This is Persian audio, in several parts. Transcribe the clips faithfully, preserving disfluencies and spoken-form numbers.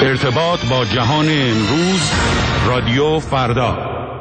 ارتباط با جهان امروز، رادیو فردا.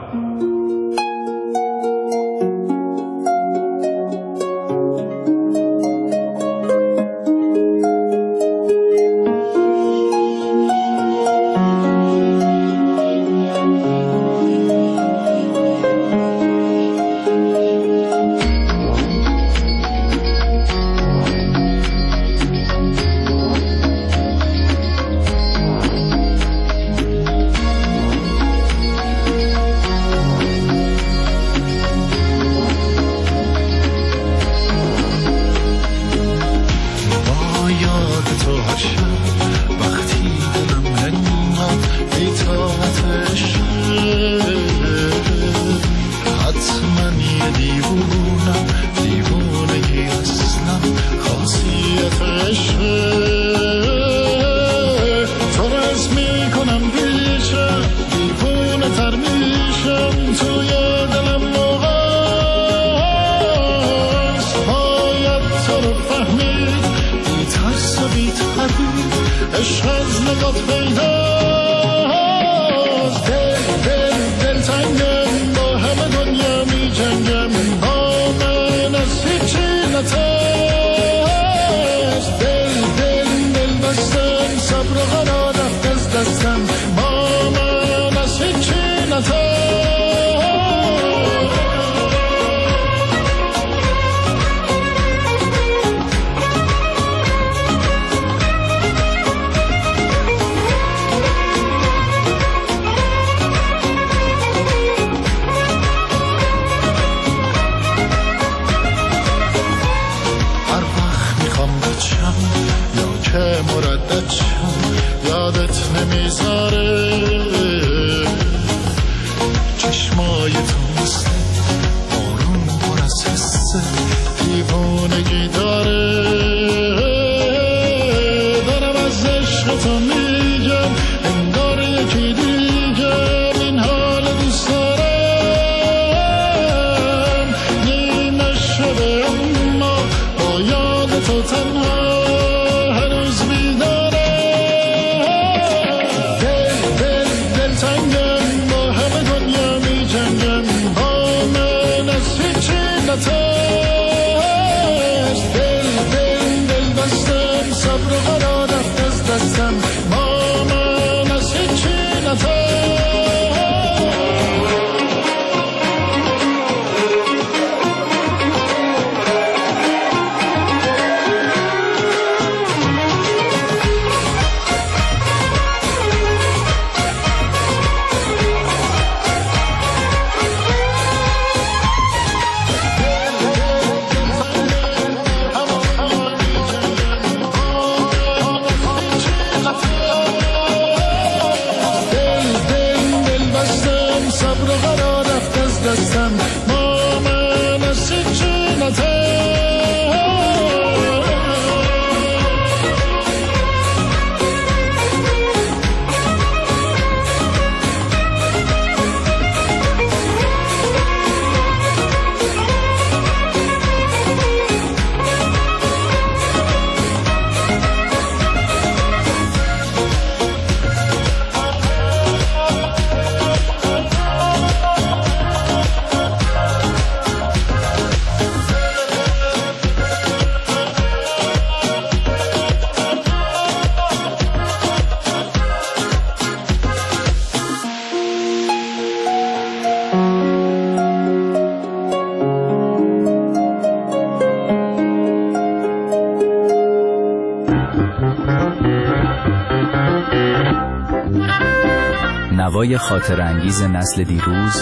نوای خاطر انگیز نسل دیروز،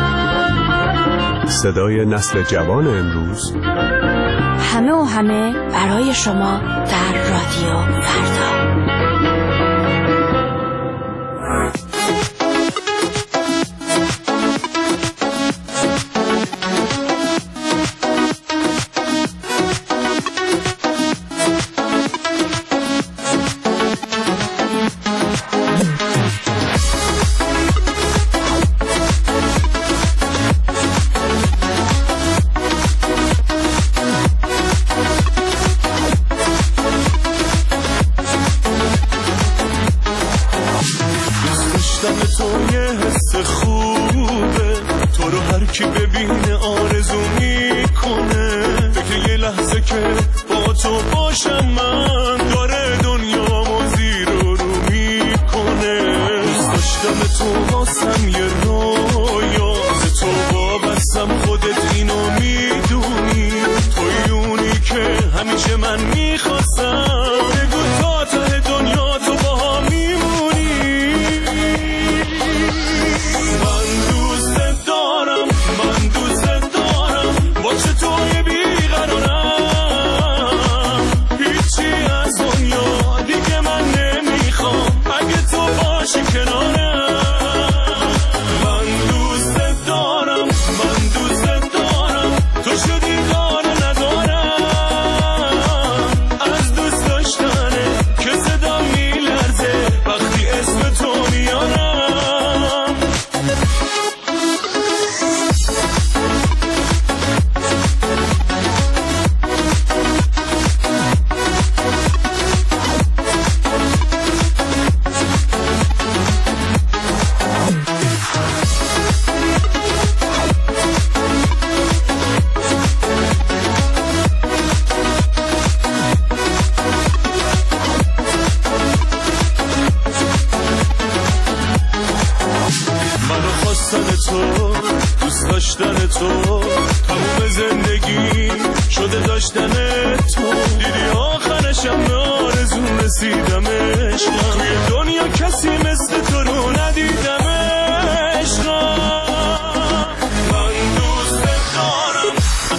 صدای نسل جوان امروز، همه و همه برای شما در رادیو فردا. تو یه حس خوبه، تو رو هر کی ببینه آرزو میکنه. فکر یه لحظه که با تو باشم من، داره دنیامو زیر و رو میکنه. دوست داشتم تو واسم یه رویا، ز تو وابستم خودت اینو میدونی. توی اونی که همیشه من میخواستم، بگو تا ته دنیا تو با هم میمونی. من دوست دارم، من دوست دارم، با چطوری بیقرارم. هیچی از دنیا دیگه من نمیخوام، اگه تو باشی کنارم. من دوست دارم، من دوست دارم، تو شدی دار ندارم. از دوست داشتنه که صدا میلرزه وقتی اسم تو میارم. تو دوست داشتن تو تموم زندگی شده داشتن تو. دیدی آخرشم به آرزوم رسیدم عشقم، توی دنیا کسی مثل تو رو ندیدم عشقم. من دوست دارم،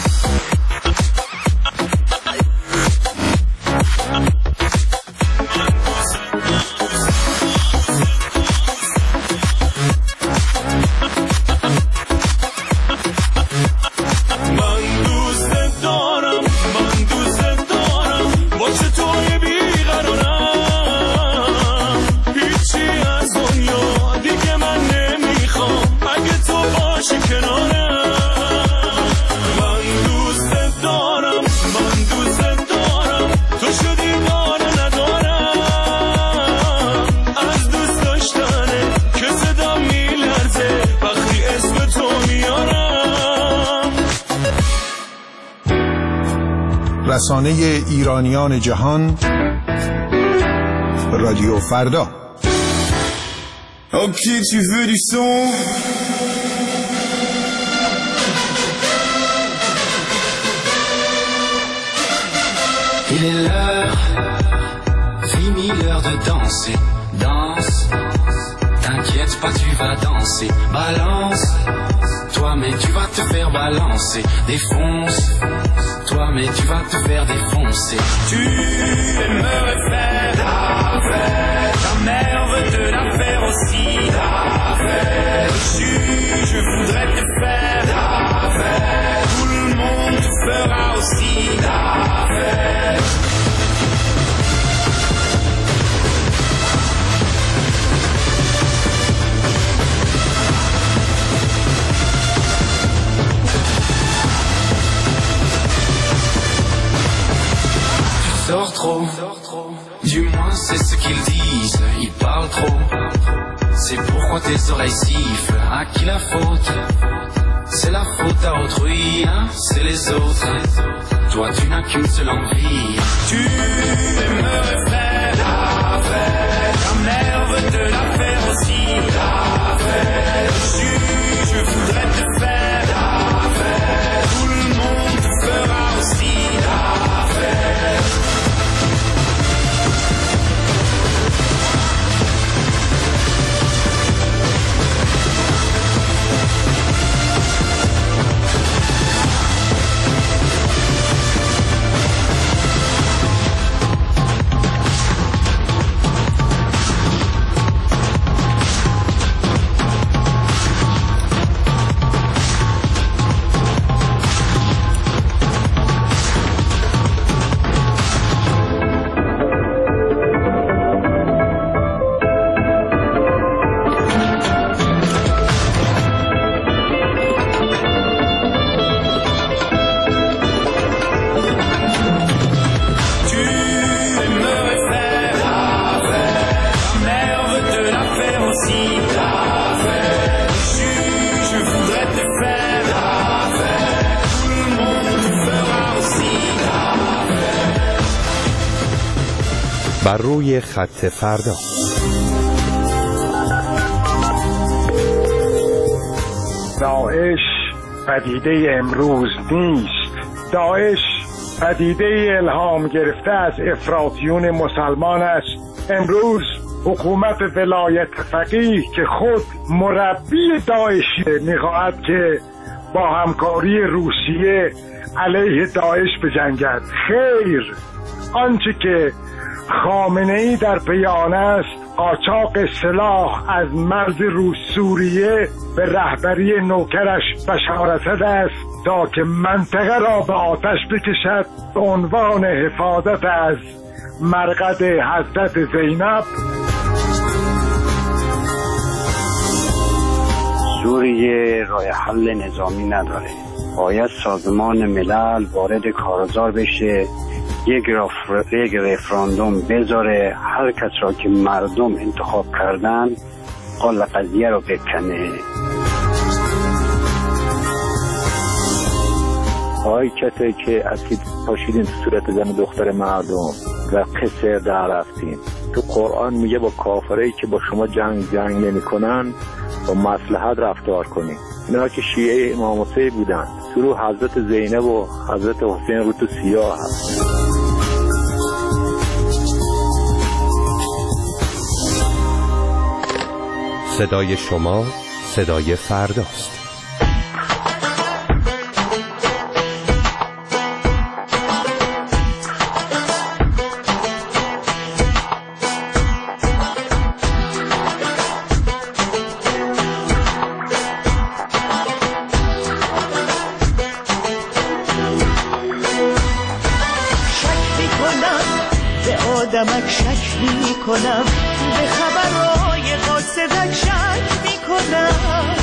رسانه ایرانیان جهان، رادیو فردا. Ok, tu veux du son? Il est l'heure, fini l'heure de danser. Danse, t'inquiète pas, tu vas danser. Balance, toi mais tu vas te faire balancer. Défonce, toi mais tu vas te faire défoncer. Tu aimerais faire la fête, ta mère veut te la faire aussi. La fête, je, je voudrais te faire la fête, tout le monde te fera aussi la fête. Sors trop, du moins c'est ce qu'ils disent. Ils parlent trop, c'est pourquoi tes oreilles sifflent. À qui la faute? C'est la faute à autrui, hein? C'est les autres. Toi tu n'as qu'une seule envie. Tu aimerais faire la fête, ta mère veut te la faire aussi. La fête, je, je voudrais te faire la fête, tout le monde te fera aussi la fête. بر روی خط فردا. داعش پدیده امروز نیست. داعش پدیده الهام گرفته از افراطیون مسلمان است. امروز حکومت ولایت فقیه که خود مربی داعشی میخواهد که با همکاری روسیه علیه داعش بجنگد. خیر، آنچه که خامنه‌ای در پی آن است قاچاق سلاح از مرز روس سوریه به رهبری نوکرش بشار اسد است تا که منطقه را به آتش بکشد به عنوان حفاظت از مرقد حضرت زینب. سوریه راه حل نظامی نداره. باید سازمان ملل وارد کارزار بشه، یک رفراندوم بذاره، هر کس را که مردم انتخاب کردن قال قضیه رو بکنه. آی کسی که اسید پاشیدین تو صورت زن دختر مردم و قصر در رفتین. تو قرآن میگه با کافرایی که با شما جنگ جنگ نمی کنن با مصلحت رفتار کنین. اینا که شیعه امام حسین بودن، تو رو حضرت زینب و حضرت حسین رو تو سیاه هست. صدای شما صدای فرداست. آدمک شک می کنم، به خبرهای قاصدک شک می کنم.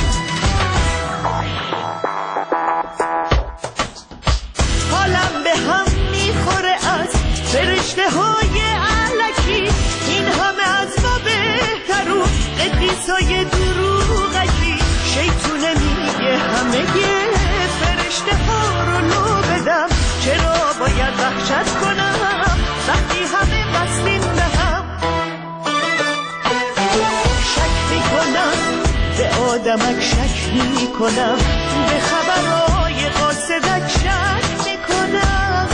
حالم به هم می خوره از فرشته های علکی، این همه از ما بهترون قدیسای دروغکی. شیطونه میگه همه فرشته ها رو لو بدم، چرا باید وحشت کنم وقتی همه بستین به هم. شک می کنم به آدمک شک می کنم، به خبرهای قاصدک شک می کنم.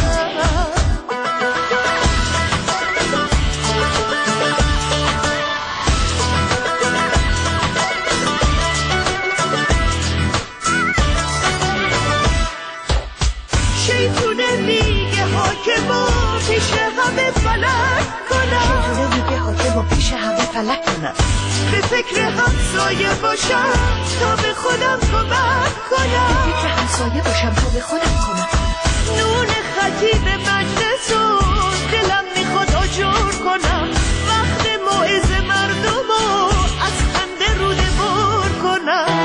شیطونه میگه حاکما پیش همه فلک کنم، شیطونه میگه حاکما پیش همه فلک کنم. به فکر همسایه باشم تا به خودم کمک کنم، به فکر همسایه باشم تا به خودم کمک کنم. نون خطیب مجلس و دلم میخواد آجر کنم، وقت موعظه مردم و از خنده روده بر کنم.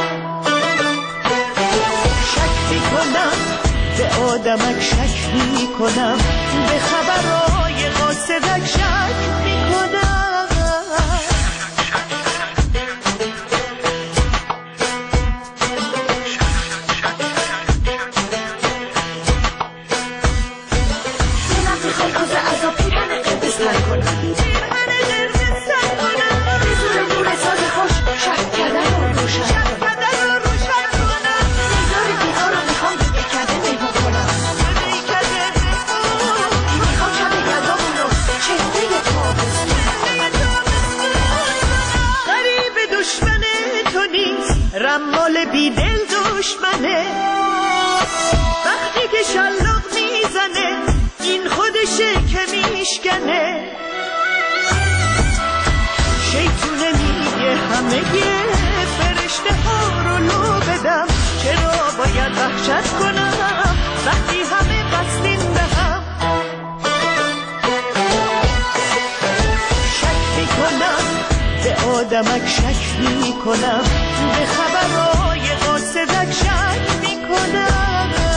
شک میکنم به آدمک شک می کنم، به خبرهای قاصدک شک می کنم. دلم میخواد کوزه عذاب پیرهن قرمز تر کنم، پیرهن قرمز تر کنم. به زور نور ساز خوش شک کردن رو روشن کنم. نگار دیوار رو میخوام به کده میمون کنم، میخوام شب یلدامون رو چهره تابستون. غریب دشمن تو نیست، رمال بیدل دشمنه. وقتی که شلاق میزنه این خودشه که میشکنه. شیطونه میگه همه فرشته ها رو لو بدم، چرا باید وحشت کنم وقتی همه بستین به هم. شک میکنم به آدمک شک میکنم، به خبرهای قاصدک شک میکنم.